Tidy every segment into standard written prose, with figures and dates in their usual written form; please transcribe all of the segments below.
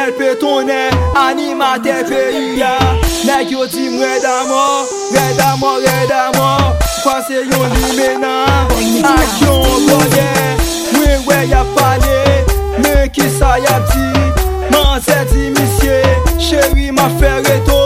helpe tourner, animateur pays ya. Nèg yo di m'red à mort, red à mort, red à mort. Kwa se yon li menan, ak yon blode. Mwen wè y a pale, men ki sa y a di. Man se di misye, chéri m'a fait reto.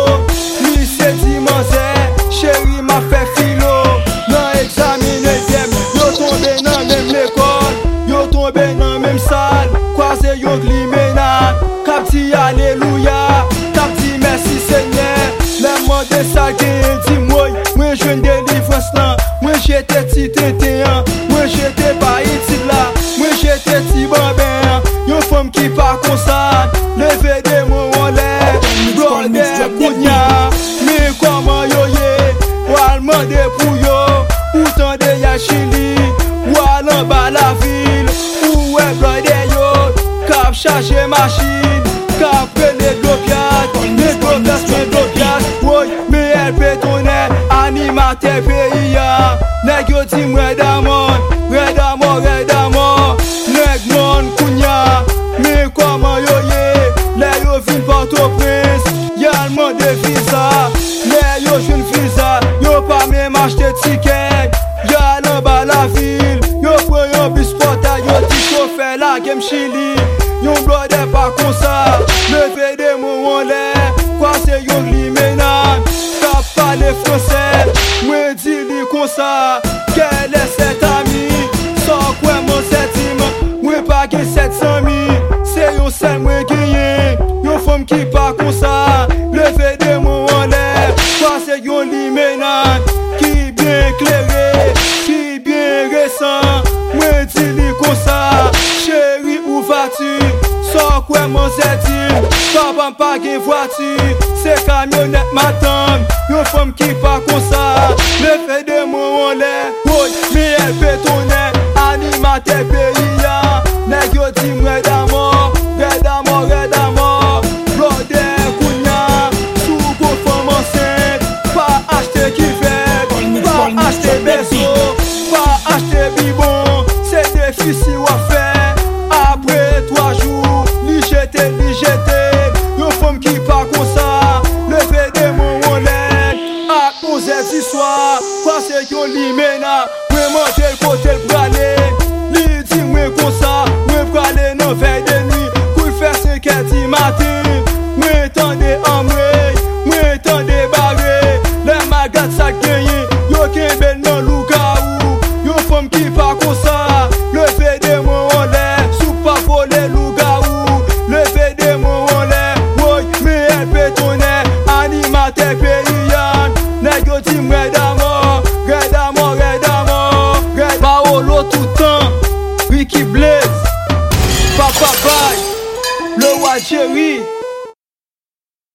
Misye di man se, chéri m'a fait filo. Nan examine dem, yo tombe nan même l'école. Yo tombe nan même salle, kwa se yon li menan. Kap di alléluia, kap di merci Seigneur. Le monde sa gen di moy, mwen jwen délivrance nan. Mwen j'étais ti tétéan, mwen j'étais pas iti la. Mwen j'étais ti bambin, yon femme qui pa konsa. Leve de moun en l'air, blonde kounya. Mais comment yo ye, ou al mande pou yo. Ou tande ya Chili, ou al en bas la ville. Ou e blonde yo, kap charge machine. Kap prele glopiat, me glopiat, me glopiat. Woy, me helpe tourner, animateur pays ya. Nèg yo di m'red à mort, red à mort, red à mort. Nèg mon kounya, mais comment yo ye. Lè yo vin Port-au-Prince, y'a l'mande visa. Lè yo jwen visa, yo pa même achete ticket. Y'a l'en bas la ville, yo pren yon bus porta. Yo di chauffeur la game Chili, yon blode pa kon sa. Leve de moun en l'air, kwa se yon li menan. Kap pale français, mwen di li kon sa. Quel est cet ami, sans quoi mon septime. Mwen pa gen 700 000, se yon sel mwen genyen. Yon femme qui pa kon sa, leve de moun en l'air. Kwa se yon li menan, qui bien éclairé, qui bien récent. Mwen di li kon sa, chéri où vas-tu? Sans quoi mon septime, papa pa gen voiture. Se camionnette m'attend, yon femme qui pa kon sa. Leve de moun en l'air, woy, mi helpe tourner, animateur pays ya. Nèg yo di m'red à mort, red à mort, red à mort. Blonde kounya, sou go femme enceinte. Pa achete kivek, pa achete beso, pa achete bibon. C'est difficile à faire, après 3 jours, li jete, li jete. Yon femme qui pa kon sa, leve de moun en l'air. Ak 11h du soir, kwa se yon li mena. Mwen manje l'kote l'brale, li di mwen kon sa. Mwen brale nan veille de nuit, kou fè 5h du matin. Mwen tande amwe, mwen tande bare. Le magat sa genye, yo kembel nan louga ou. Yon femme qui pa kon sa, leve de moun en l'air. Sou pa vole louga ou, leve de moun en l'air. Woy, me helpe tourner, animateur pays yan. Nèg yo di m'red à mort, red à mort, red à mort. Paolo tout temps, Ricky Blaze, Papa Bay, le roi Jerry.